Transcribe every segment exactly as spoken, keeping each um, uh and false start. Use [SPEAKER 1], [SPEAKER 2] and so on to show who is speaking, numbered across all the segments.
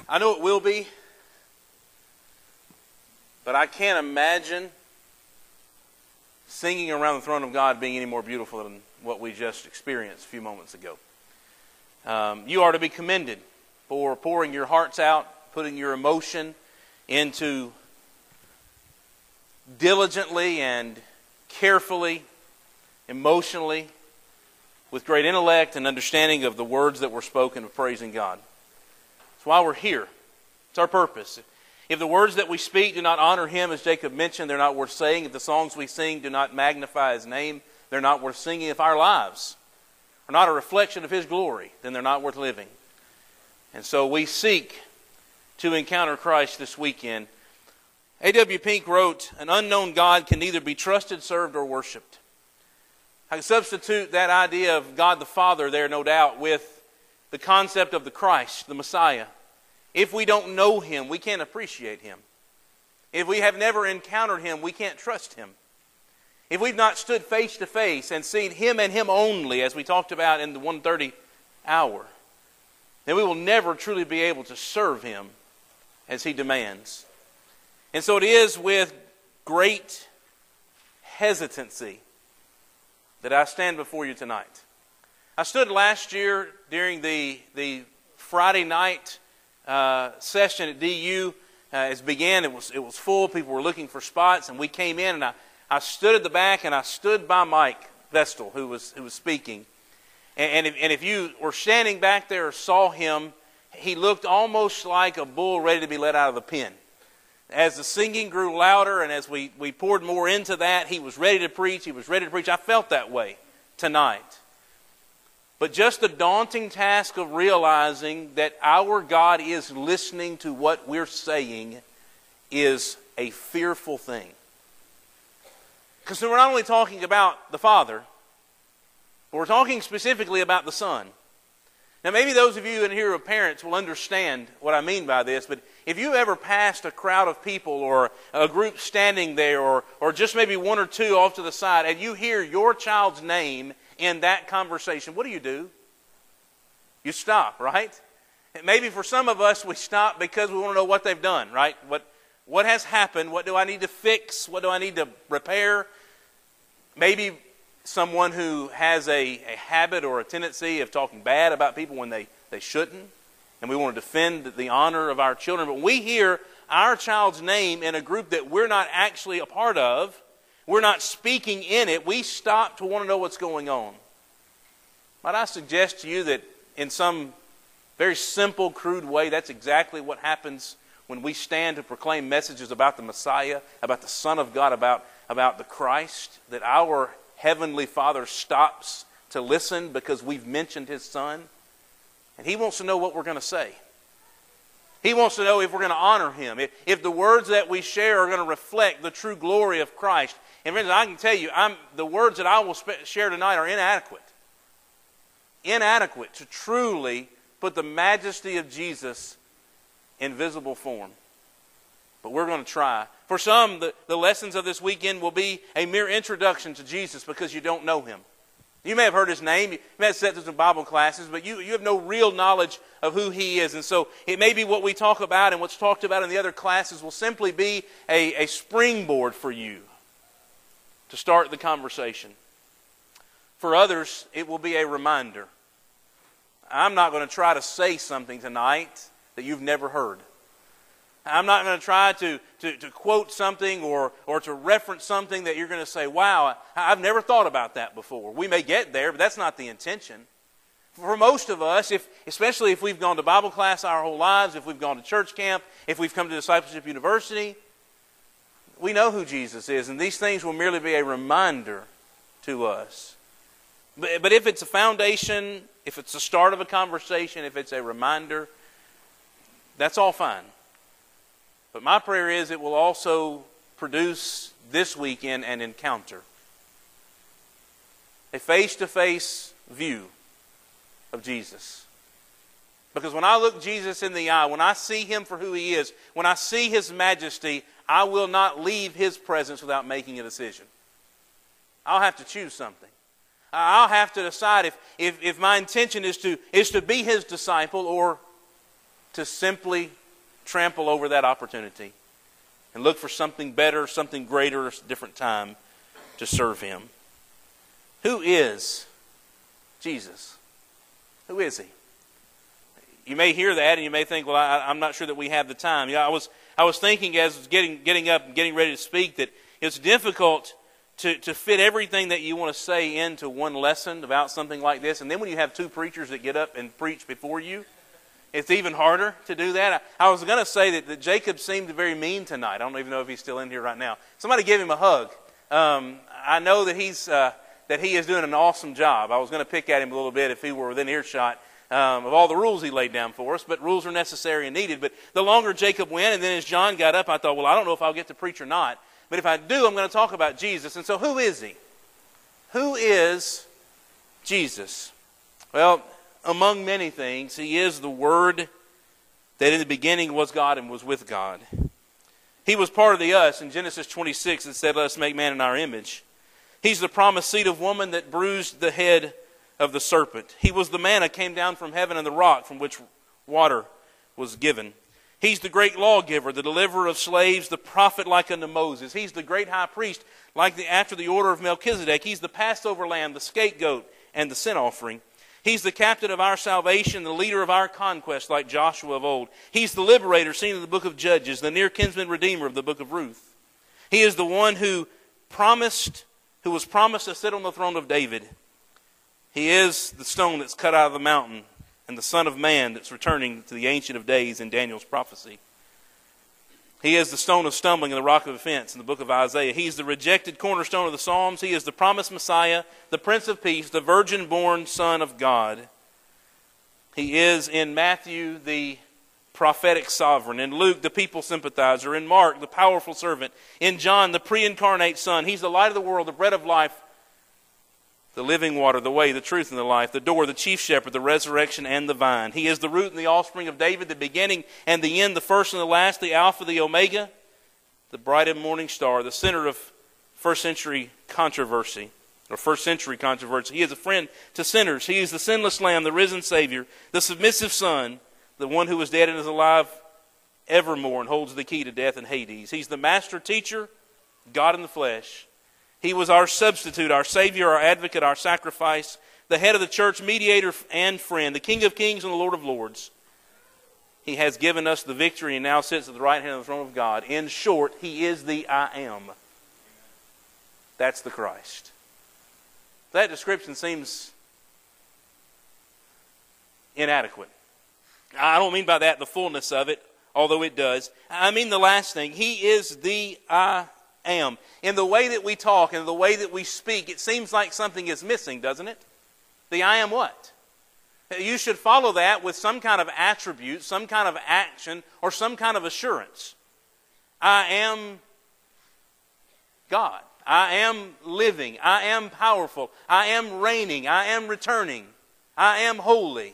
[SPEAKER 1] I know it will be, but I can't imagine singing around the throne of God being any more beautiful than what we just experienced a few moments ago. Um, you are to be commended for pouring your hearts out, putting your emotion into diligently and carefully, emotionally, with great intellect and understanding of the words that were spoken of praising God. That's why we're here. It's our purpose. If the words that we speak do not honor Him, as Jacob mentioned, they're not worth saying. If the songs we sing do not magnify His name, they're not worth singing. If our lives are not a reflection of His glory, then they're not worth living. And so we seek to encounter Christ this weekend. A W Pink wrote, "An unknown God can neither be trusted, served, or worshipped." I can substitute that idea of God the Father there, no doubt, with the concept of the Christ, the Messiah. If we don't know Him, we can't appreciate Him. If we have never encountered Him, we can't trust Him. If we've not stood face to face and seen Him and Him only, as we talked about in the one thirty hour, then we will never truly be able to serve Him as He demands. And so it is with great hesitancy that I stand before you tonight. I stood last year during the, the Friday night uh, session at D U. Uh, as it began, it was, it was full. People were looking for spots, and we came in, and I, I stood at the back, and I stood by Mike Vestal, who was, who was speaking. And, and, if, and if you were standing back there or saw him, he looked almost like a bull ready to be let out of the pen. As the singing grew louder and as we, we poured more into that, he was ready to preach. He was ready to preach. I felt that way tonight. But just the daunting task of realizing that our God is listening to what we're saying is a fearful thing. Because we're not only talking about the Father, but we're talking specifically about the Son. Now, maybe those of you in here who are parents will understand what I mean by this, but if you ever passed a crowd of people or a group standing there or, or just maybe one or two off to the side and you hear your child's name in that conversation, what do you do? You stop, right? And maybe for some of us, we stop because we want to know what they've done, right? What, what has happened? What do I need to fix? What do I need to repair? Maybe someone who has a, a habit or a tendency of talking bad about people when they, they shouldn't, and we want to defend the honor of our children. But when we hear our child's name in a group that we're not actually a part of, we're not speaking in it, we stop to want to know what's going on. Might I suggest to you that in some very simple, crude way, that's exactly what happens when we stand to proclaim messages about the Messiah, about the Son of God, about, about the Christ, that our Heavenly Father stops to listen because we've mentioned His Son. And He wants to know what we're going to say. He wants to know if we're going to honor Him, if, if the words that we share are going to reflect the true glory of Christ. And friends, I can tell you, I'm, the words that I will sp- share tonight are inadequate. Inadequate to truly put the majesty of Jesus in visible form. But we're going to try. For some, the, the lessons of this weekend will be a mere introduction to Jesus because you don't know Him. You may have heard His name, you may have sat through some Bible classes, but you, you have no real knowledge of who He is. And so it may be what we talk about and what's talked about in the other classes will simply be a, a springboard for you to start the conversation. For others, it will be a reminder. I'm not going to try to say something tonight that you've never heard. I'm not going to try to, to, to quote something or, or to reference something that you're going to say, wow, I've never thought about that before. We may get there, but that's not the intention. For most of us, if, especially if we've gone to Bible class our whole lives, if we've gone to church camp, if we've come to Discipleship University, we know who Jesus is, and these things will merely be a reminder to us. But, but if it's a foundation, if it's the start of a conversation, if it's a reminder, that's all fine. But my prayer is it will also produce this weekend an encounter. A face-to-face view of Jesus. Because when I look Jesus in the eye, when I see Him for who He is, when I see His majesty, I will not leave His presence without making a decision. I'll have to choose something. I'll have to decide if, if, if my intention is to, is to be His disciple or to simply trample over that opportunity and look for something better, something greater, a different time to serve Him. Who is Jesus? Who is He? You may hear that and you may think, well, I, I'm not sure that we have the time. Yeah, I was I was thinking as I was getting, getting up and getting ready to speak that it's difficult to, to fit everything that you want to say into one lesson about something like this. And then when you have two preachers that get up and preach before you, it's even harder to do that. I, I was going to say that, that Jacob seemed very mean tonight. I don't even know if he's still in here right now. Somebody give him a hug. Um, I know that he's uh, that he is doing an awesome job. I was going to pick at him a little bit if he were within earshot um, of all the rules he laid down for us, but rules are necessary and needed. But the longer Jacob went, and then as John got up, I thought, well, I don't know if I'll get to preach or not. But if I do, I'm going to talk about Jesus. And so who is He? Who is Jesus? Well, among many things, He is the Word that in the beginning was God and was with God. He was part of the us. In Genesis twenty-six, it said, let us make man in our image. He's the promised seed of woman that bruised the head of the serpent. He was the manna came down from heaven and the rock from which water was given. He's the great lawgiver, the deliverer of slaves, the prophet like unto Moses. He's the great high priest like the, after the order of Melchizedek. He's the Passover lamb, the scapegoat, and the sin offering. He's the captain of our salvation, the leader of our conquest like Joshua of old. He's the liberator seen in the book of Judges, the near kinsman redeemer of the book of Ruth. He is the one who promised, who was promised to sit on the throne of David. He is the stone that's cut out of the mountain and the Son of Man that's returning to the Ancient of Days in Daniel's prophecy. He is the stone of stumbling and the rock of offense in the book of Isaiah. He is the rejected cornerstone of the Psalms. He is the promised Messiah, the Prince of Peace, the virgin-born Son of God. He is in Matthew the prophetic sovereign, in Luke the people sympathizer, in Mark the powerful servant, in John the pre-incarnate Son. He's the light of the world, the bread of life, the living water, the way, the truth, and the life, the door, the chief shepherd, the resurrection, and the vine. He is the root and the offspring of David, the beginning and the end, the first and the last, the Alpha, the Omega, the bright and morning star, the center of first century controversy, or first century controversy. He is a friend to sinners. He is the sinless Lamb, the risen Savior, the submissive Son, the one who was dead and is alive evermore and holds the key to death and Hades. He's the master teacher, God in the flesh. He was our substitute, our Savior, our advocate, our sacrifice, the head of the church, mediator and friend, the King of kings and the Lord of lords. He has given us the victory and now sits at the right hand of the throne of God. In short, He is the I Am. That's the Christ. That description seems inadequate. I don't mean by that the fullness of it, although it does. I mean the last thing. He is the I Am. In the way that we talk and the way that we speak, it seems like something is missing, doesn't it? The I am what? You should follow that with some kind of attribute, some kind of action, or some kind of assurance. I am God. I am living. I am powerful. I am reigning. I am returning. I am holy.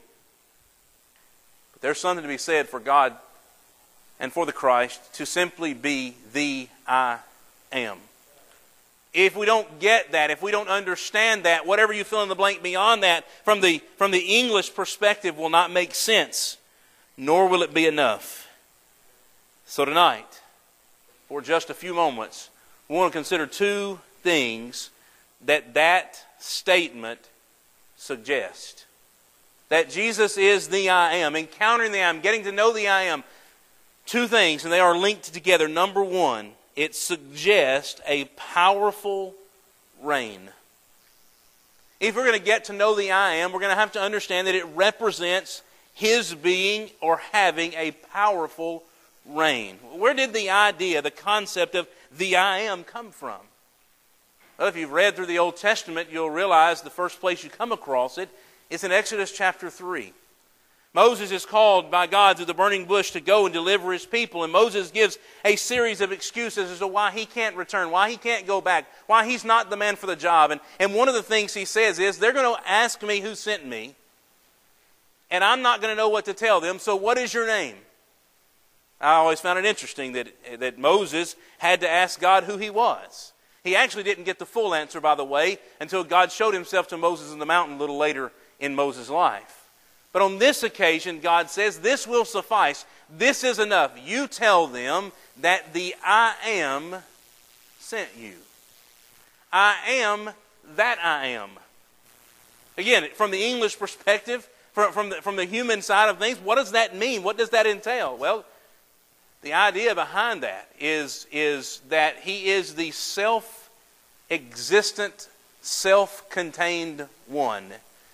[SPEAKER 1] But there's something to be said for God and for the Christ to simply be the I am. If we don't get that, if we don't understand that, whatever you fill in the blank beyond that, from the, from the English perspective will not make sense, nor will it be enough. So tonight, for just a few moments, we want to consider two things that that statement suggests. That Jesus is the I Am, encountering the I Am, getting to know the I Am. Two things, and they are linked together. Number one, it suggests a powerful reign. If we're going to get to know the I Am, we're going to have to understand that it represents His being or having a powerful reign. Where did the idea, the concept of the I Am come from? Well, if you've read through the Old Testament, you'll realize the first place you come across it is in Exodus chapter three. Moses is called by God through the burning bush to go and deliver his people. And Moses gives a series of excuses as to why he can't return, why he can't go back, why he's not the man for the job. And, and one of the things he says is, they're going to ask me who sent me, and I'm not going to know what to tell them, so what is your name? I always found it interesting that, that Moses had to ask God who he was. He actually didn't get the full answer, by the way, until God showed himself to Moses in the mountain a little later in Moses' life. But on this occasion, God says, this will suffice. This is enough. You tell them that the I Am sent you. I am that I am. Again, from the English perspective, from, from, the, from the human side of things, what does that mean? What does that entail? Well, the idea behind that is, is that He is the self-existent, self-contained one.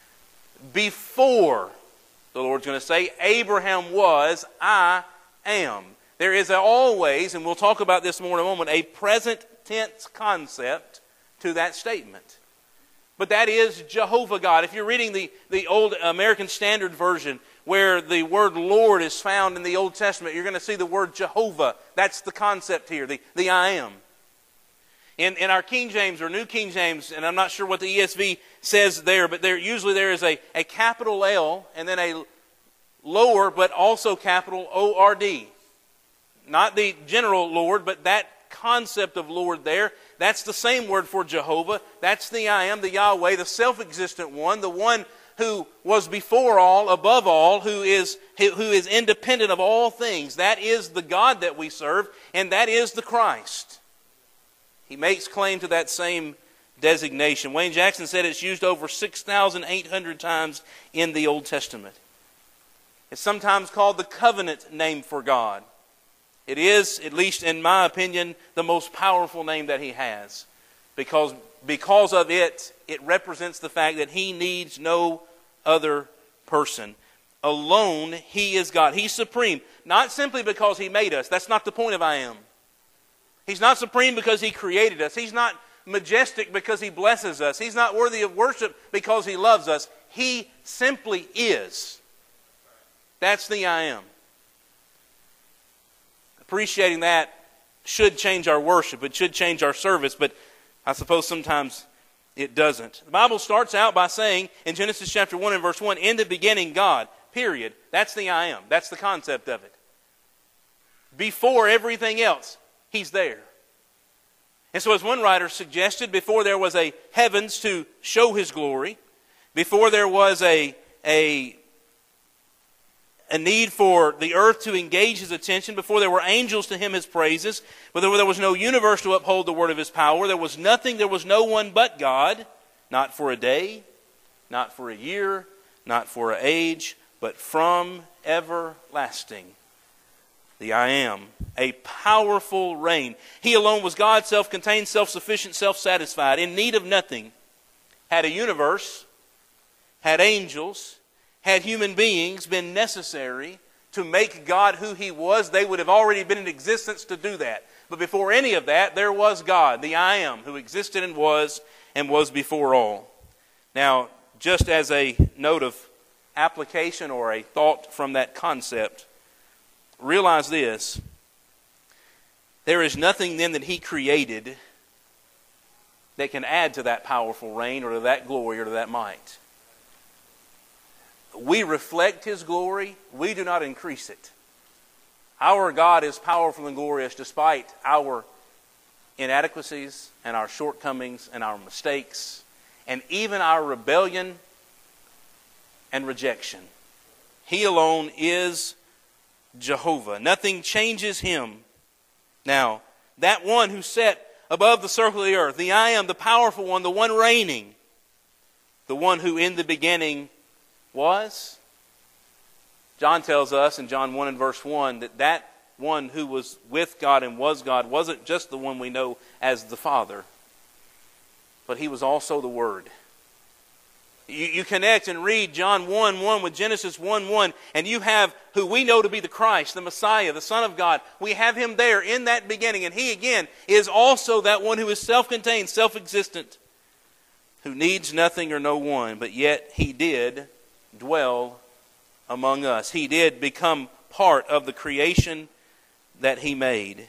[SPEAKER 1] Before, the Lord's going to say, Abraham was, I am. There is always, and we'll talk about this more in a moment, a present tense concept to that statement. But that is Jehovah God. If you're reading the, the Old American Standard Version, where the word Lord is found in the Old Testament, you're going to see the word Jehovah. That's the concept here, the, the I am. In, in our King James or New King James, and I'm not sure what the E S V says there, but there usually there is a, a capital L and then a lower but also capital O R D. Not the general Lord, but that concept of Lord there. That's the same word for Jehovah. That's the I Am, the Yahweh, the self-existent one, the one who was before all, above all, who is, who is independent of all things. That is the God that we serve, and that is the Christ. He makes claim to that same designation. Wayne Jackson said it's used over six thousand eight hundred times in the Old Testament. It's sometimes called the covenant name for God. It is, at least in my opinion, the most powerful name that He has. Because, because of it, it represents the fact that He needs no other person. Alone, He is God. He's supreme. Not simply because He made us. That's not the point of I Am. He's not supreme because He created us. He's not majestic because He blesses us. He's not worthy of worship because He loves us. He simply is. That's the I Am. Appreciating that should change our worship. It should change our service, but I suppose sometimes it doesn't. The Bible starts out by saying in Genesis chapter one and verse one, in the beginning God, period. That's the I Am. That's the concept of it. Before everything else, He's there. And so as one writer suggested, before there was a heavens to show His glory, before there was a, a, a need for the earth to engage His attention, before there were angels to hymn His praises, before there was no universe to uphold the word of His power, there was nothing, there was no one but God, not for a day, not for a year, not for an age, but from everlasting. The I Am, a powerful reign. He alone was God, self-contained, self-sufficient, self-satisfied, in need of nothing. Had a universe, had angels, had human beings been necessary to make God who He was, they would have already been in existence to do that. But before any of that, there was God, the I Am, who existed and was, and was before all. Now, just as a note of application or a thought from that concept, realize this: there is nothing then that He created that can add to that powerful reign or to that glory or to that might. We reflect His glory. We do not increase it. Our God is powerful and glorious despite our inadequacies and our shortcomings and our mistakes and even our rebellion and rejection. He alone is Jehovah. Nothing changes Him. Now, that one who sat above the circle of the earth, the I Am, the powerful one, the one reigning, the one who in the beginning was, John tells us in John one and verse one that that one who was with God and was God wasn't just the one we know as the Father, but He was also the Word. You, you connect and read John one one with Genesis one one, and you have who we know to be the Christ, the Messiah, the Son of God. We have Him there in that beginning, and He again is also that one who is self-contained, self-existent, who needs nothing or no one, but yet He did dwell among us. He did become part of the creation that He made.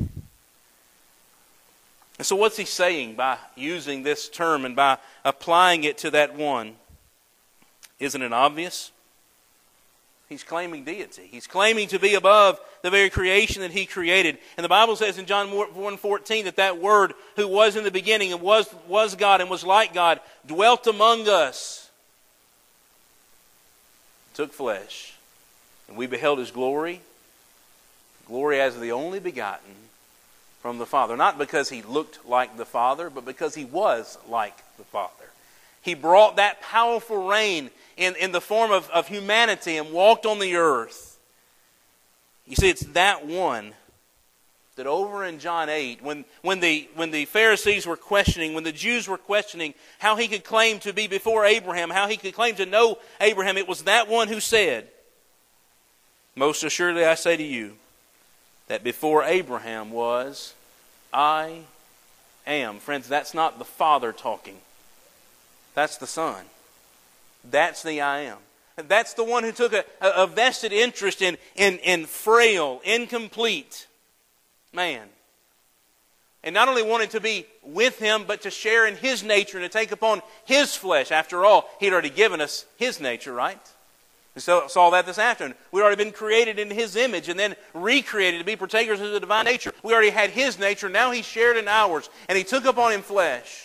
[SPEAKER 1] And so what's He saying by using this term and by applying it to that one? Isn't it obvious? He's claiming deity. He's claiming to be above the very creation that He created. And the Bible says in John one fourteen that that Word who was in the beginning and was, was God and was like God dwelt among us. took flesh, and we beheld His glory, glory as the only begotten from the Father. Not because He looked like the Father, but because He was like the Father. He brought that powerful reign in, in the form of, of humanity and walked on the earth. You see, it's that one that over in John eight, when, when, the, when the Pharisees were questioning, when the Jews were questioning how He could claim to be before Abraham, how He could claim to know Abraham, it was that one who said, "Most assuredly I say to you, that before Abraham was, I am." Friends, that's not the Father talking. That's the Son. That's the I am. That's the one who took a, a vested interest in, in, in frail, incomplete man. And not only wanted to be with Him, but to share in His nature and to take upon His flesh. After all, He'd already given us His nature, right? We saw that this afternoon. We'd already been created in His image and then recreated to be partakers of the divine nature. We already had His nature. Now He shared in ours. And He took upon Him flesh.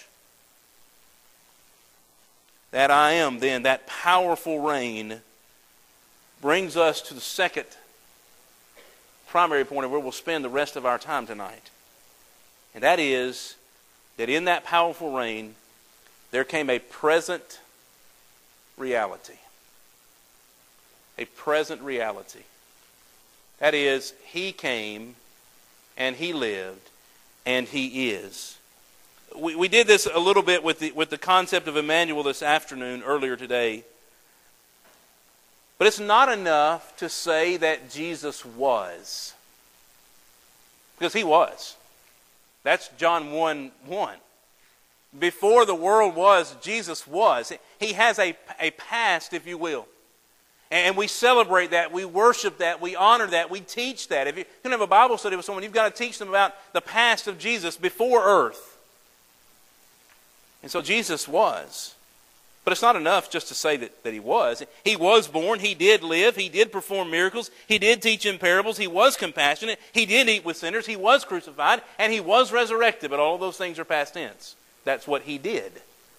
[SPEAKER 1] That I am then, that powerful reign, brings us to the second primary point of where we'll spend the rest of our time tonight. And that is that in that powerful reign, there came a present reality. A present reality. That is, He came and He lived and He is. We, we did this a little bit with the, with the concept of Emmanuel this afternoon, earlier today. But it's not enough to say that Jesus was. Because He was. That's John one one. Before the world was, Jesus was. He has a, a past, if you will. And we celebrate that, we worship that, we honor that, we teach that. If you're going to have a Bible study with someone, you've got to teach them about the past of Jesus before earth. And so Jesus was. But it's not enough just to say that, that He was. He was born, He did live, He did perform miracles, He did teach in parables, He was compassionate, He did eat with sinners, He was crucified, and He was resurrected. But all of those things are past tense. That's what He did.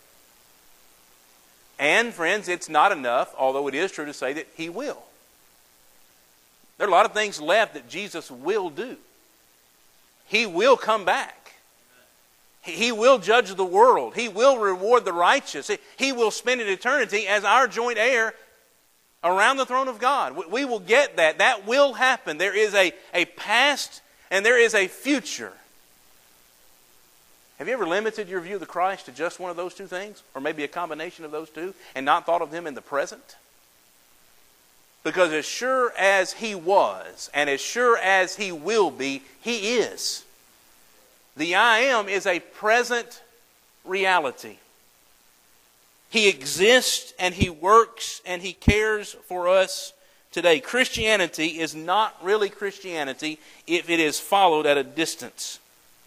[SPEAKER 1] And, friends, it's not enough, although it is true to say that He will. There are a lot of things left that Jesus will do. He will come back. He will judge the world. He will reward the righteous. He will spend an eternity as our joint heir around the throne of God. We will get that. That will happen. There is a, a past and there is a future. Have you ever limited your view of the Christ to just one of those two things? Or maybe a combination of those two and not thought of Him in the present? Because as sure as He was and as sure as He will be, He is. The I am is a present reality. He exists and He works and He cares for us today. Christianity is not really Christianity if it is followed at a distance.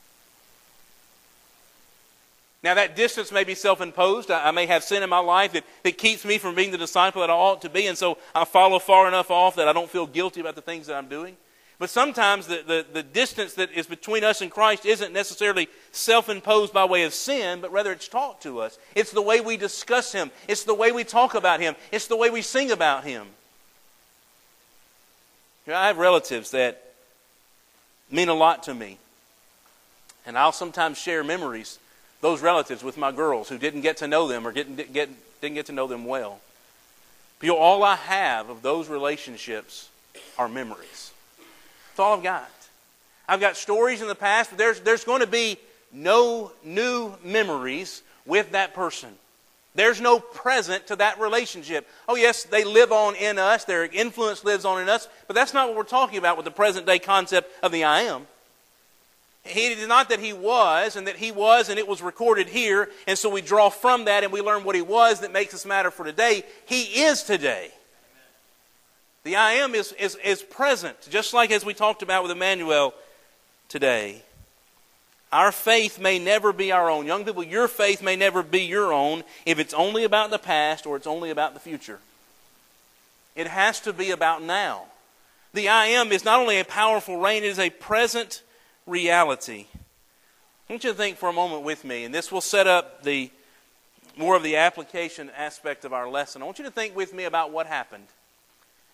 [SPEAKER 1] Now that distance may be self-imposed. I may have sin in my life that, that keeps me from being the disciple that I ought to be, and so I follow far enough off that I don't feel guilty about the things that I'm doing. But sometimes the, the, the distance that is between us and Christ isn't necessarily self-imposed by way of sin, but rather it's taught to us. It's the way we discuss Him. It's the way we talk about Him. It's the way we sing about Him. You know, I have relatives that mean a lot to me. And I'll sometimes share memories, those relatives, with my girls who didn't get to know them or didn't get, didn't get to know them well. But you know, all I have of those relationships are memories. That's all I've got. I've got stories in the past, but there's, there's going to be no new memories with that person. There's no present to that relationship. Oh yes, they live on in us, their influence lives on in us, but that's not what we're talking about with the present day concept of the I am. It is not that He was, and that He was and it was recorded here, and so we draw from that and we learn what He was that makes us matter for today. He is today. The I am is, is, is present, just like as we talked about with Emmanuel today. Our faith may never be our own. Young people, your faith may never be your own if it's only about the past or it's only about the future. It has to be about now. The I am is not only a powerful reign, it is a present reality. I want you to think for a moment with me, and this will set up the more of the application aspect of our lesson. I want you to think with me about what happened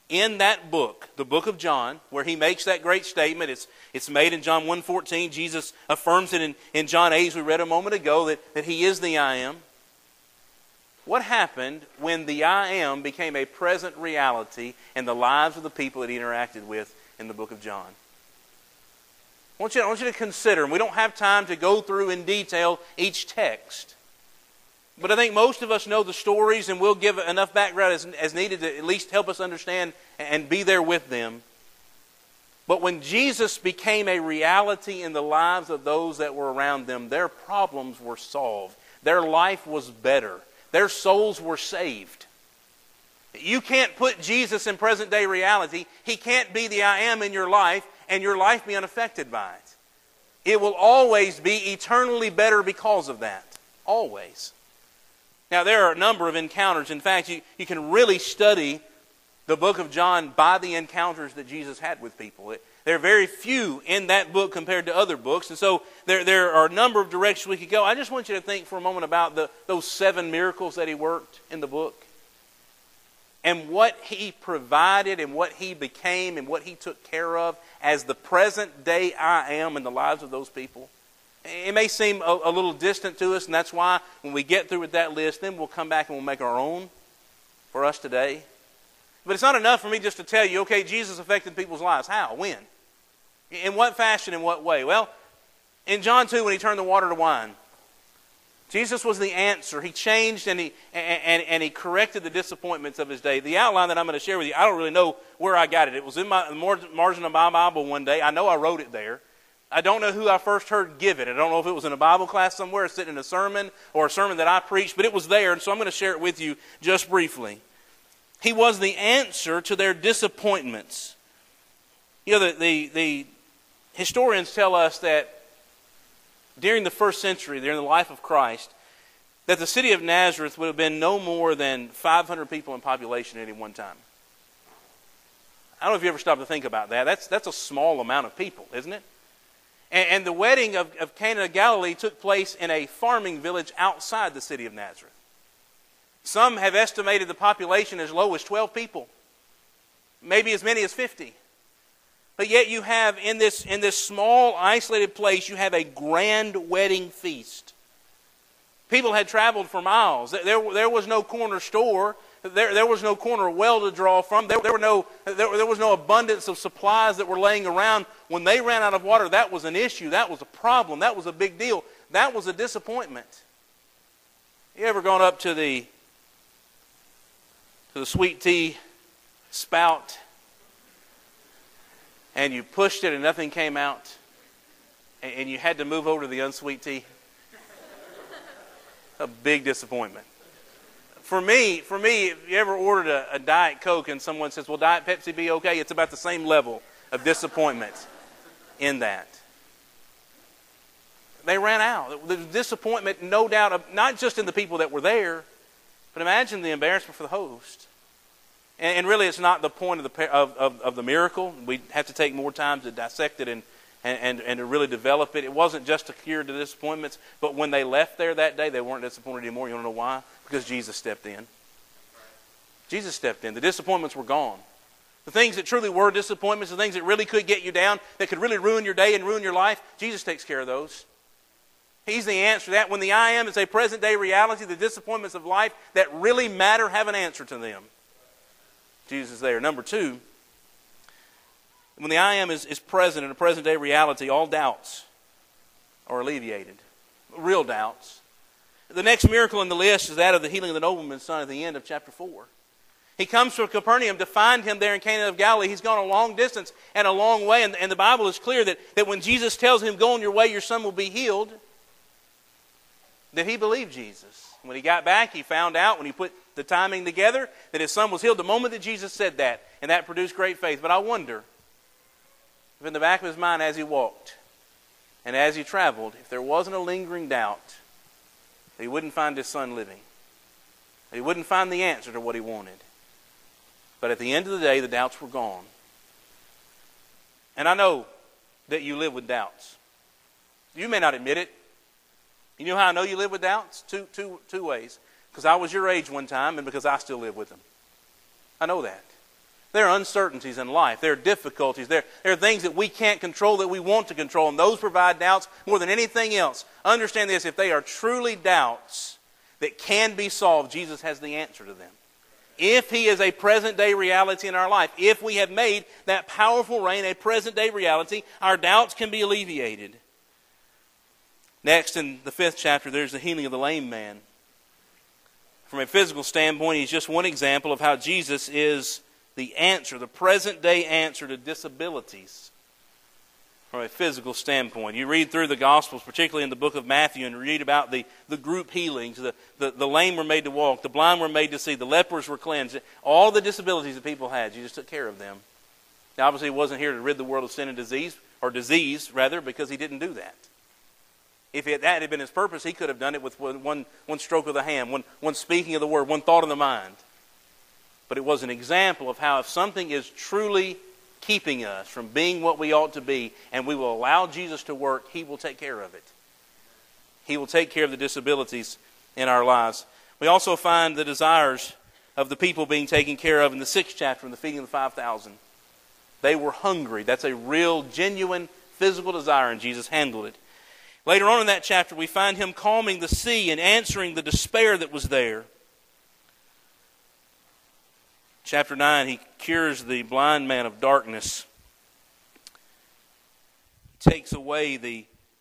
[SPEAKER 1] in that book, the book of John, where he makes that great statement. It's, it's made in John one fourteen. Jesus affirms it in, in John eight, as we read a moment ago, that, that he is the I am. What happened when the I am became a present reality in the lives of the people that he interacted with in the book of John? I want you, I want you to consider, and we don't have time to go through in detail each text, but I think most of us know the stories, and we'll give enough background as, as needed to at least help us understand and be there with them. But when Jesus became a reality in the lives of those that were around them, their problems were solved. Their life was better. Their souls were saved. You can't put Jesus in present day reality. He can't be the I am in your life and your life be unaffected by it. It will always be eternally better because of that. Always. Now, there are a number of encounters. In fact, you, you can really study the book of John by the encounters that Jesus had with people. It, there are very few in that book compared to other books. And so there, there are a number of directions we could go. I just want you to think for a moment about the, those seven miracles that he worked in the book. And what he provided and what he became and what he took care of as the present day I am in the lives of those people. It may seem a, a little distant to us, and that's why when we get through with that list, then we'll come back and we'll make our own for us today. But it's not enough for me just to tell you, okay, Jesus affected people's lives. How? When? In what fashion? In what way? Well, in John two, when he turned the water to wine, Jesus was the answer. He changed and he and, and, and he corrected the disappointments of his day. The outline that I'm going to share with you, I don't really know where I got it. It was in my margin of my Bible one day. I know I wrote it there. I don't know who I first heard give it. I don't know if it was in a Bible class somewhere, sitting in a sermon, or a sermon that I preached, but it was there, and so I'm going to share it with you just briefly. He was the answer to their disappointments. You know, the, the, the historians tell us that during the first century, during the life of Christ, that the city of Nazareth would have been no more than five hundred people in population at any one time. I don't know if you ever stopped to think about that. That's, that's a small amount of people, isn't it? And, and the wedding of, of Cana of Galilee took place in a farming village outside the city of Nazareth. Some have estimated the population as low as twelve people, maybe as many as fifty. But yet you have in this, in this small, isolated place, you have a grand wedding feast. People had traveled for miles. There, there was no corner store. There, there was no corner well to draw from. There, there, were no, there, there was no abundance of supplies that were laying around. When they ran out of water, that was an issue. That was a problem. That was a big deal. That was a disappointment. You ever gone up to the, to the sweet tea spout and you pushed it and nothing came out, and, and you had to move over to the unsweet tea? A big disappointment. For me, for me, if you ever ordered a, a Diet Coke and someone says, "Will Diet Pepsi be okay?" It's about the same level of disappointment in that. They ran out. The disappointment, no doubt, of, not just in the people that were there, but imagine the embarrassment for the host. And, and really, it's not the point of the of, of, of the miracle. We have to take more time to dissect it and, and, and, and to really develop it. It wasn't just to cure the disappointments, but when they left there that day, they weren't disappointed anymore. You want to know why? Because Jesus stepped in. Jesus stepped in. The disappointments were gone. The things that truly were disappointments, the things that really could get you down, that could really ruin your day and ruin your life, Jesus takes care of those. He's the answer to that. When the I am is a present day reality, the disappointments of life that really matter have an answer to them. Jesus is there. Number two, when the I am is, is present in a present day reality, all doubts are alleviated. Real doubts. The next miracle in the list is that of the healing of the nobleman's son at the end of chapter four. He comes from Capernaum to find him there in Cana of Galilee. He's gone a long distance and a long way. And, and the Bible is clear that, that when Jesus tells him, "Go on your way, your son will be healed," that he believed Jesus. When he got back, he found out, when he put the timing together, that his son was healed the moment that Jesus said that. And that produced great faith. But I wonder if in the back of his mind as he walked and as he traveled, if there wasn't a lingering doubt that he wouldn't find his son living. That he wouldn't find the answer to what he wanted. But at the end of the day, the doubts were gone. And I know that you live with doubts. You may not admit it. You know how I know you live with doubts? Two, two, two ways. Because I was your age one time and because I still live with them. I know that. There are uncertainties in life. There are difficulties. There, there are things that we can't control that we want to control, and those provide doubts more than anything else. Understand this, if they are truly doubts that can be solved, Jesus has the answer to them. If He is a present-day reality in our life, if we have made that powerful reign a present-day reality, our doubts can be alleviated. Next, in the fifth chapter, there's the healing of the lame man. From a physical standpoint, he's just one example of how Jesus is the answer, the present-day answer to disabilities. From a physical standpoint. You read through the Gospels, particularly in the book of Matthew, and read about the, the group healings. The, the, the lame were made to walk. The blind were made to see. The lepers were cleansed. All the disabilities that people had, Jesus took care of them. Now, obviously, He wasn't here to rid the world of sin and disease, or disease, rather, because He didn't do that. If it, that had been His purpose, He could have done it with one, one stroke of the hand, one, one speaking of the word, one thought of the mind. But it was an example of how if something is truly keeping us from being what we ought to be, and we will allow Jesus to work, He will take care of it. He will take care of the disabilities in our lives. We also find the desires of the people being taken care of in the sixth chapter in the feeding of the five thousand. They were hungry. That's a real, genuine, physical desire, and Jesus handled it. Later on in that chapter, we find Him calming the sea and answering the despair that was there. Chapter nine, He cures the blind man of darkness. He takes away the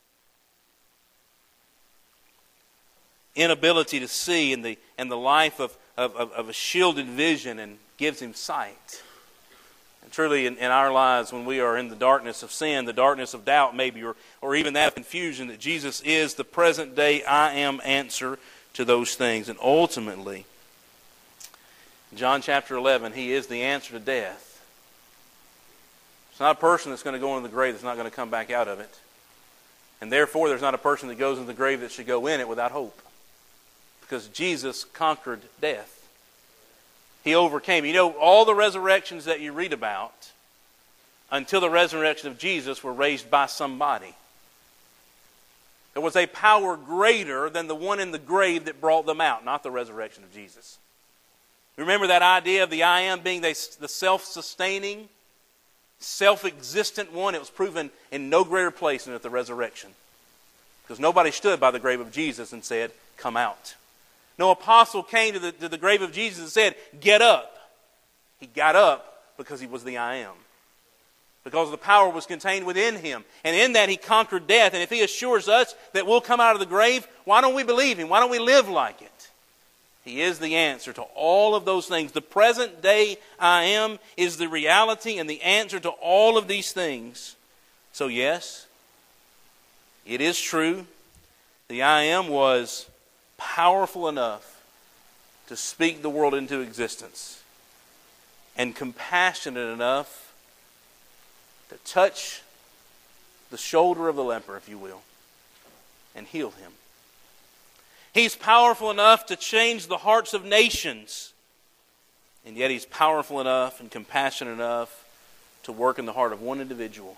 [SPEAKER 1] inability to see and the, and the life of, of, of a shielded vision and gives him sight. And truly in, in our lives, when we are in the darkness of sin, the darkness of doubt maybe, or, or even that confusion, that Jesus is the present day I am answer to those things. And ultimately, John chapter eleven, He is the answer to death. It's not a person that's going to go into the grave that's not going to come back out of it. And therefore, there's not a person that goes into the grave that should go in it without hope. Because Jesus conquered death. He overcame. You know, all the resurrections that you read about, until the resurrection of Jesus, were raised by somebody. There was a power greater than the one in the grave that brought them out, not the resurrection of Jesus. Remember that idea of the I am being the self-sustaining, self-existent one? It was proven in no greater place than at the resurrection. Because nobody stood by the grave of Jesus and said, come out. No apostle came to the, to the grave of Jesus and said, get up. He got up because He was the I am. Because the power was contained within Him. And in that He conquered death. And if He assures us that we'll come out of the grave, why don't we believe Him? Why don't we live like it? He is the answer to all of those things. The present day I am is the reality and the answer to all of these things. So yes, it is true. The I am was powerful enough to speak the world into existence, and compassionate enough to touch the shoulder of the leper, if you will, and heal him. He's powerful enough to change the hearts of nations. And yet He's powerful enough and compassionate enough to work in the heart of one individual,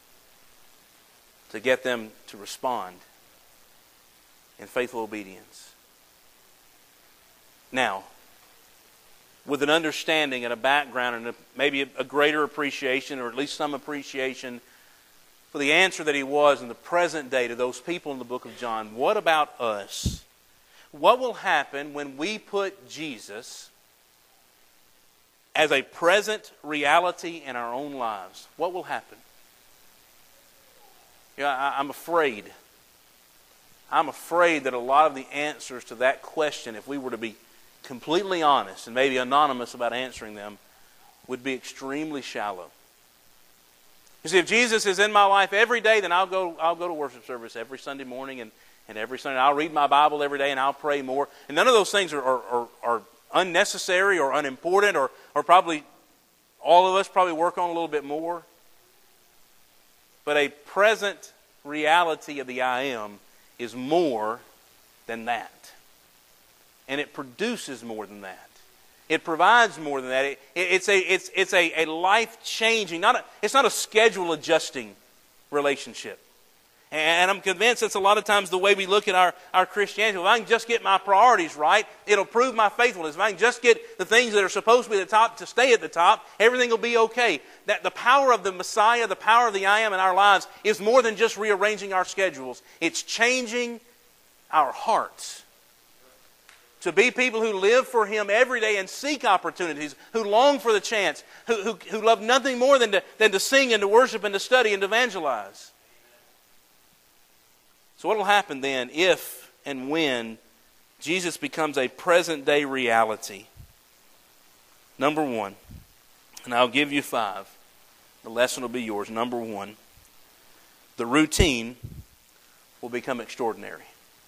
[SPEAKER 1] to get them to respond in faithful obedience. Now, with an understanding and a background and a, maybe a, a greater appreciation, or at least some appreciation for the answer that He was in the present day to those people in the book of John, what about us? What will happen when we put Jesus as a present reality in our own lives? What will happen? You know, I, I'm afraid. I'm afraid that a lot of the answers to that question, if we were to be completely honest and maybe anonymous about answering them, would be extremely shallow. You see, if Jesus is in my life every day, then I'll go, I'll go to worship service every Sunday morning and And every Sunday, I'll read my Bible every day and I'll pray more. And none of those things are, are, are, are unnecessary or unimportant, or, or probably all of us probably work on a little bit more. But a present reality of the I am is more than that. And it produces more than that. It provides more than that. It, it, it's a, it's, it's a, a life-changing, not a, it's not a schedule-adjusting relationship. And I'm convinced that's a lot of times the way we look at our, our Christianity. If I can just get my priorities right, it'll prove my faithfulness. If I can just get the things that are supposed to be at the top to stay at the top, everything will be okay. That the power of the Messiah, the power of the I Am in our lives is more than just rearranging our schedules. It's changing our hearts. To be people who live for Him every day and seek opportunities, who long for the chance, who, who, who love nothing more than to, than to sing and to worship and to study and to evangelize. So what will happen then if and when Jesus becomes a present-day reality? Number one, and I'll give you five. The lesson will be yours. Number one, the routine will become extraordinary.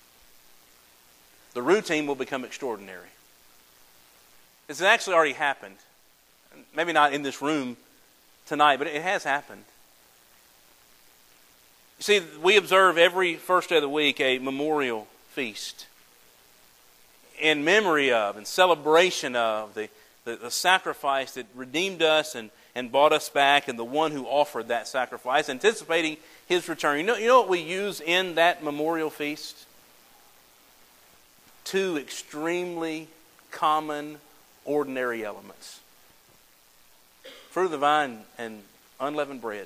[SPEAKER 1] The routine will become extraordinary. This has actually already happened. Maybe not in this room tonight, but it has happened. You see, we observe every first day of the week a memorial feast in memory of and celebration of the, the, the sacrifice that redeemed us and, and bought us back, and the one who offered that sacrifice, anticipating His return. You know, you know what we use in that memorial feast? Two extremely common, ordinary elements. Fruit of the vine and unleavened bread.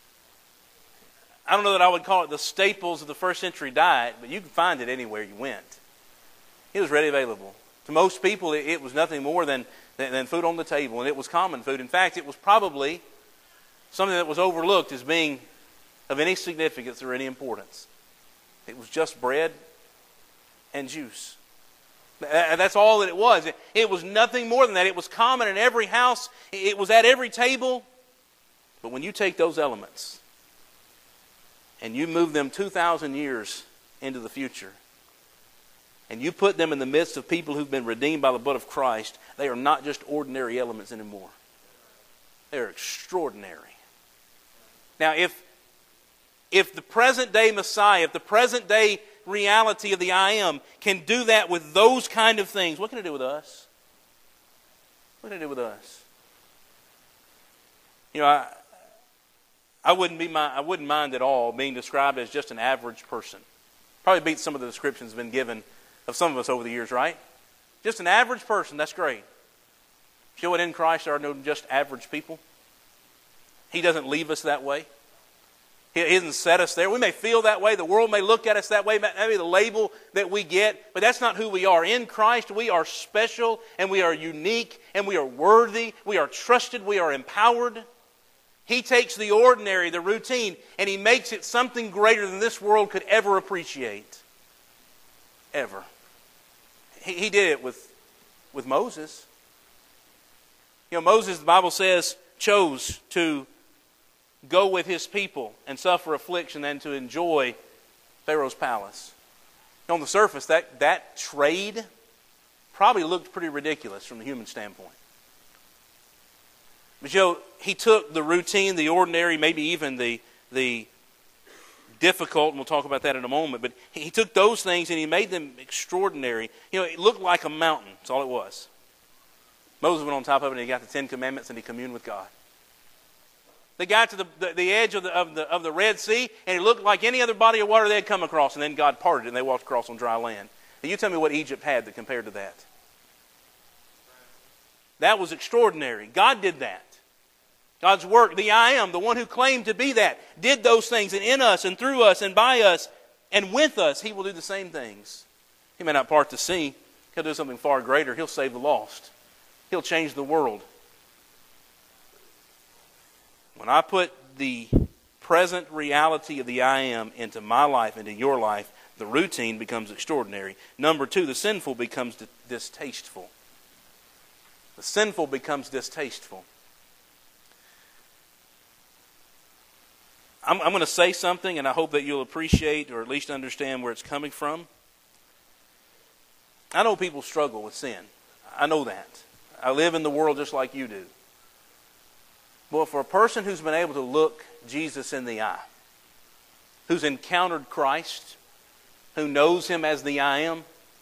[SPEAKER 1] I don't know that I would call it the staples of the first century diet, but you can find it anywhere you went. It was readily available. To most people, it was nothing more than, than, than food on the table, and it was common food. In fact, it was probably something that was overlooked as being of any significance or any importance. It was just bread and juice. That's all that it was. It, it was nothing more than that. It was common in every house. It was at every table. But when you take those elements and you move them two thousand years into the future, and you put them in the midst of people who've been redeemed by the blood of Christ, they are not just ordinary elements anymore. They're extraordinary. Now, if, if the present-day Messiah, if the present-day reality of the I Am can do that with those kind of things, what can it do with us? What can it do with us? You know, I, I wouldn't be my, I wouldn't mind at all being described as just an average person. Probably beats some of the descriptions been given of some of us over the years, right? Just an average person, that's great. You know what, in Christ there are no just average people. He doesn't leave us that way. He hasn't set us there. We may feel that way. The world may look at us that way. Maybe the label that we get. But that's not who we are. In Christ, we are special and we are unique and we are worthy. We are trusted. We are empowered. He takes the ordinary, the routine, and He makes it something greater than this world could ever appreciate. Ever. He, he did it with, with Moses. You know, Moses, the Bible says, chose to go with his people and suffer affliction than to enjoy Pharaoh's palace. On the surface, that, that trade probably looked pretty ridiculous from the human standpoint. But you know, he took the routine, the ordinary, maybe even the, the difficult, and we'll talk about that in a moment, but he took those things and he made them extraordinary. You know, it looked like a mountain. That's all it was. Moses went on top of it and he got the Ten Commandments and he communed with God. They got to the, the, the edge of the, of, the, of the Red Sea, and it looked like any other body of water they had come across, and then God parted it and they walked across on dry land. Now you tell me what Egypt had that compared to that. That was extraordinary. God did that. God's work, the I Am, the one who claimed to be that, did those things, and in us and through us and by us and with us, He will do the same things. He may not part the sea. He'll do something far greater. He'll save the lost. He'll change the world. When I put the present reality of the I Am into my life, into your life, the routine becomes extraordinary. Number two, the sinful becomes distasteful. The sinful becomes distasteful. I'm, I'm going to say something, and I hope that you'll appreciate or at least understand where it's coming from. I know people struggle with sin. I know that. I live in the world just like you do. But for a person who's been able to look Jesus in the eye, who's encountered Christ, who knows Him as the I Am,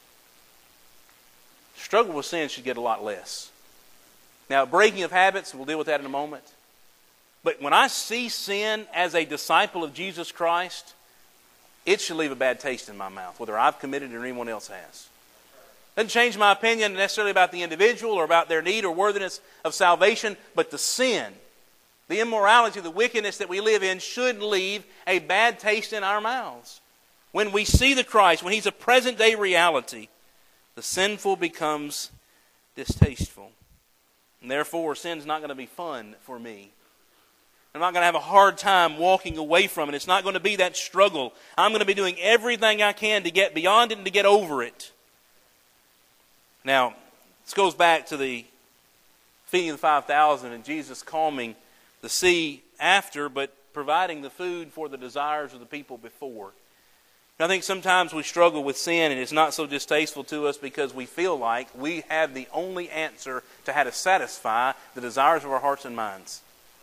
[SPEAKER 1] struggle with sin should get a lot less. Now, breaking of habits, we'll deal with that in a moment. But when I see sin as a disciple of Jesus Christ, it should leave a bad taste in my mouth, whether I've committed it or anyone else has. Doesn't change my opinion necessarily about the individual or about their need or worthiness of salvation, but the sin, the immorality, the wickedness that we live in should leave a bad taste in our mouths. When we see the Christ, when He's a present-day reality, the sinful becomes distasteful. And therefore, sin's not going to be fun for me. I'm not going to have a hard time walking away from it. It's not going to be that struggle. I'm going to be doing everything I can to get beyond it and to get over it. Now, this goes back to the feeding of the five thousand and Jesus calming the sea after, but providing the food for the desires of the people before. I think sometimes we struggle with sin and it's not so distasteful to us because we feel like we have the only answer to how to satisfy the desires of our hearts and minds.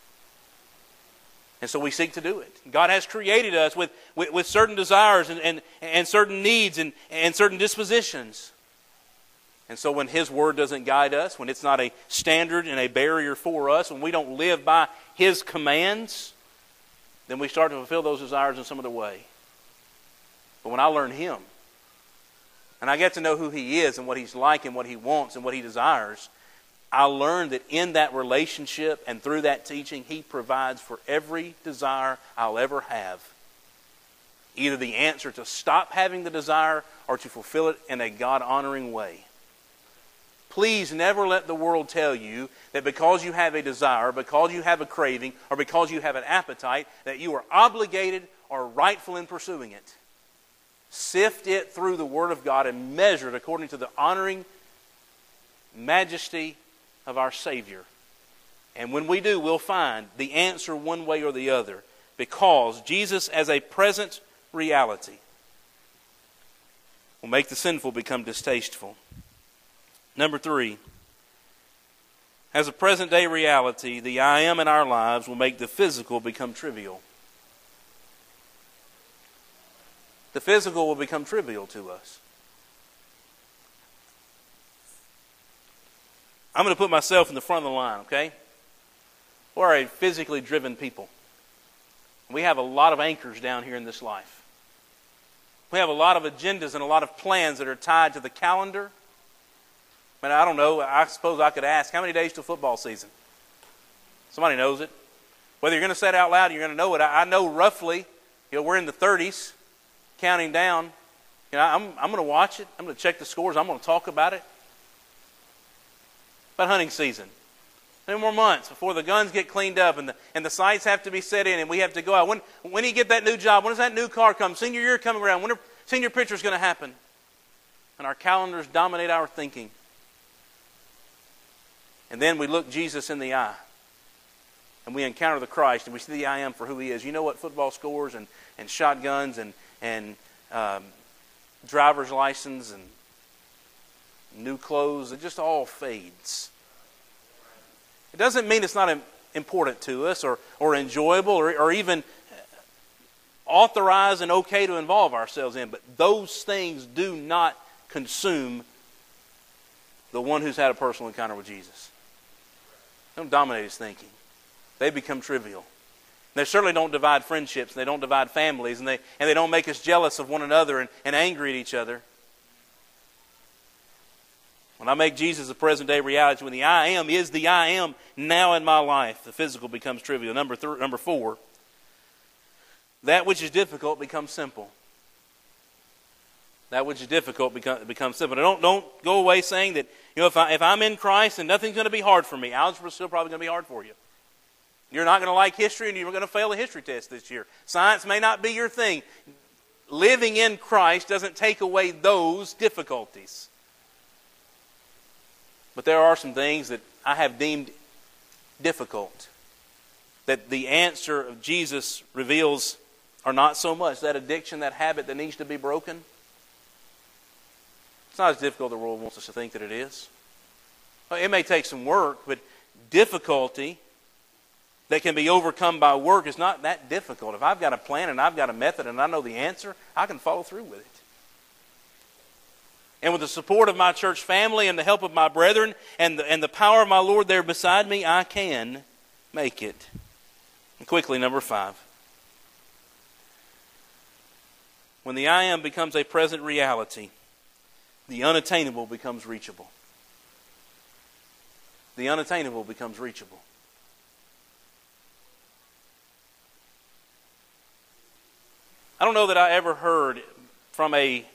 [SPEAKER 1] And so we seek to do it. God has created us with, with, with certain desires and, and, and certain needs and, and certain dispositions. And so when His Word doesn't guide us, when it's not a standard and a barrier for us, when we don't live by His commands, then we start to fulfill those desires in some other way. But when I learn Him, and I get to know who He is and what He's like and what He wants and what He desires, I learn that in that relationship and through that teaching, He provides for every desire I'll ever have. Either the answer to stop having the desire or to fulfill it in a God-honoring way. Please never let the world tell you that because you have a desire, because you have a craving, or because you have an appetite, that you are obligated or rightful in pursuing it. Sift it through the Word of God and measure it according to the honoring majesty of our Savior. And when we do, we'll find the answer one way or the other, because Jesus as a present reality will make the sinful become distasteful. Number three, as a present-day reality, the I am in our lives will make the physical become trivial. The physical will become trivial to us. I'm going to put myself in the front of the line, okay? We're a physically driven people. We have a lot of anchors down here in this life. We have a lot of agendas and a lot of plans that are tied to the calendar. But I don't know, I suppose I could ask, how many days till football season? Somebody knows it. Whether you're going to say it out loud or you're going to know it, I, I know roughly, you know, we're in the thirties, counting down. You know, I'm, I'm going to watch it. I'm going to check the scores. I'm going to talk about it. About hunting season. Many more months before the guns get cleaned up and the, and the sights have to be set in and we have to go out. When, when do you get that new job? When does that new car come? Senior year coming around. When are senior pictures going to happen? And our calendars dominate our thinking. And then we look Jesus in the eye. And we encounter the Christ and we see the I am for who He is. You know what? Football scores and, and shotguns and, and um, driver's license and new clothes, it just all fades. It doesn't mean it's not important to us or, or enjoyable or, or even authorized and okay to involve ourselves in. But those things do not consume the one who's had a personal encounter with Jesus. They don't dominate his thinking. They become trivial. They certainly don't divide friendships, and they don't divide families, and they, and they don't make us jealous of one another and, and angry at each other. When I make Jesus a present-day reality, when the I am is the I am now in my life, the physical becomes trivial. Number th- number four, that which is difficult becomes simple. That which is difficult become, becomes simple. Now don't don't go away saying that, you know, if I if I'm in Christ, then nothing's going to be hard for me. Algebra's still probably going to be hard for you. You're not going to like history, and you're going to fail a history test this year. Science may not be your thing. Living in Christ doesn't take away those difficulties. But there are some things that I have deemed difficult, that the answer of Jesus reveals are not so much that addiction, that habit that needs to be broken. It's not as difficult as the world wants us to think that it is. It may take some work, but difficulty that can be overcome by work is not that difficult. If I've got a plan and I've got a method and I know the answer, I can follow through with it. And with the support of my church family and the help of my brethren and the, and the power of my Lord there beside me, I can make it. And quickly, number five. When the I am becomes a present reality, the unattainable becomes reachable. The unattainable becomes reachable. I don't know that I ever heard from a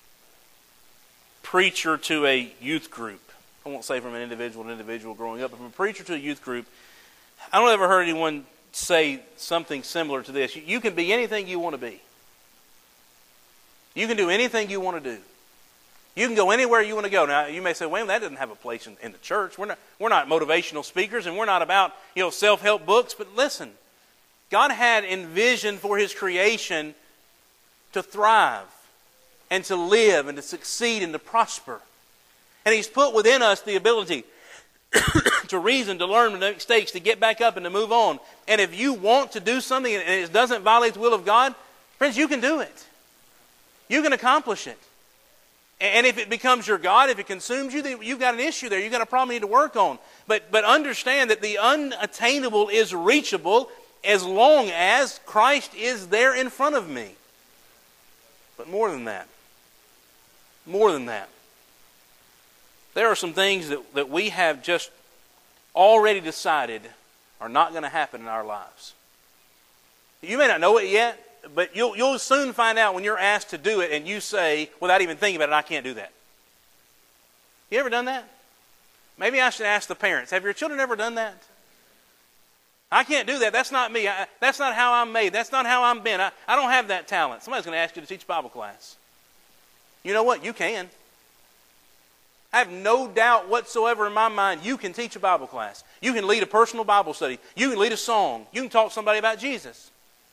[SPEAKER 1] preacher to a youth group. I won't say from an individual to individual growing up, but from a preacher to a youth group, I don't ever heard anyone say something similar to this. You can be anything you want to be. You can do anything you want to do. You can go anywhere you want to go. Now, you may say, well, that doesn't have a place in, in the church. We're not, we're not motivational speakers, and we're not about, you know, self-help books. But listen, God had envisioned for His creation to thrive and to live and to succeed and to prosper. And He's put within us the ability to reason, to learn, to make mistakes, to get back up and to move on. And if you want to do something and it doesn't violate the will of God, friends, you can do it. You can accomplish it. And if it becomes your God, if it consumes you, then you've got an issue there. You've got a problem you need to work on. But, but understand that the unattainable is reachable as long as Christ is there in front of me. But more than that, more than that, there are some things that, that we have just already decided are not going to happen in our lives. You may not know it yet, but you'll, you'll soon find out when you're asked to do it and you say, without even thinking about it, I can't do that. You ever done that? Maybe I should ask the parents. Have your children ever done that? I can't do that. That's not me. I, that's not how I'm made. That's not how I'm been. I, I don't have that talent. Somebody's going to ask you to teach Bible class. You know what? You can. I have no doubt whatsoever in my mind you can teach a Bible class. You can lead a personal Bible study. You can lead a song. You can talk to somebody about Jesus.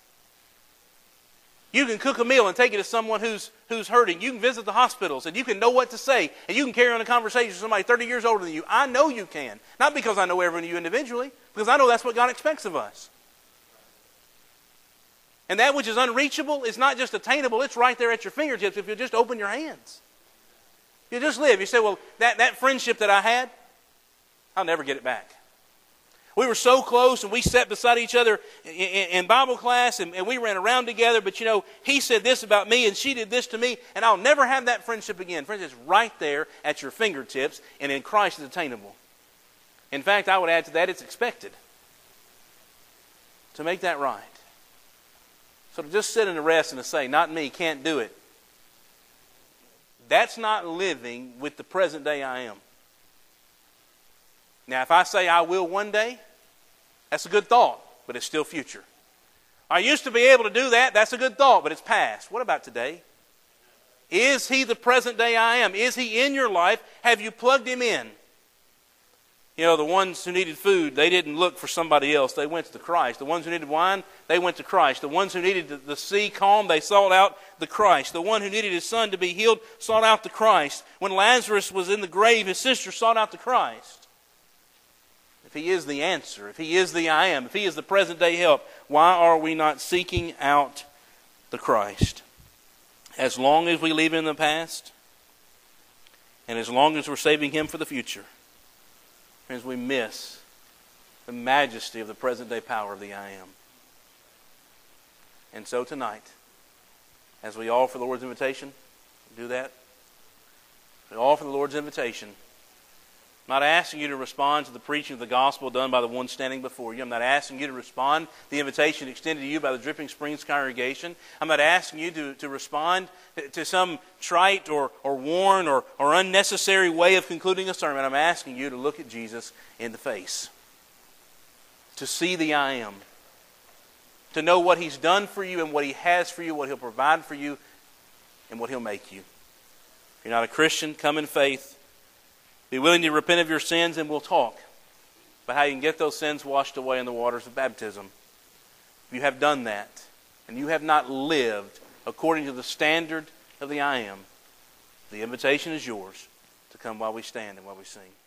[SPEAKER 1] You can cook a meal and take it to someone who's, who's hurting. You can visit the hospitals and you can know what to say. And you can carry on a conversation with somebody thirty years older than you. I know you can. Not because I know everyone of you individually, because I know that's what God expects of us. And that which is unreachable is not just attainable, it's right there at your fingertips if you just open your hands. You just live. You say, well, that, that friendship that I had, I'll never get it back. We were so close and we sat beside each other in, in, in Bible class and, and we ran around together, but you know, he said this about me and she did this to me and I'll never have that friendship again. Friends, it's right there at your fingertips and in Christ it's attainable. In fact, I would add to that, it's expected to make that right. So to just sit in the rest and to say, not me, can't do it, that's not living with the present day I am. Now, if I say I will one day, that's a good thought, but it's still future. I used to be able to do that, that's a good thought, but it's past. What about today? Is He the present day I am? Is He in your life? Have you plugged Him in? You know, the ones who needed food, they didn't look for somebody else. They went to the Christ. The ones who needed wine, they went to Christ. The ones who needed the, the sea calm, they sought out the Christ. The one who needed his son to be healed sought out the Christ. When Lazarus was in the grave, his sister sought out the Christ. If He is the answer, if He is the I am, if He is the present day help, why are we not seeking out the Christ? As long as we leave in the past, and as long as we're saving Him for the future, friends, we miss the majesty of the present day power of the I am. And so tonight, as we offer the Lord's invitation, do that. We offer the Lord's invitation. I'm not asking you to respond to the preaching of the gospel done by the one standing before you. I'm not asking you to respond to the invitation extended to you by the Dripping Springs congregation. I'm not asking you to, to respond to some trite or, or worn or, or unnecessary way of concluding a sermon. I'm asking you to look at Jesus in the face. To see the I am. To know what He's done for you and what He has for you, what He'll provide for you, and what He'll make you. If you're not a Christian, come in faith. Be willing to repent of your sins, and we'll talk about how you can get those sins washed away in the waters of baptism. If you have done that, and you have not lived according to the standard of the I am, the invitation is yours to come while we stand and while we sing.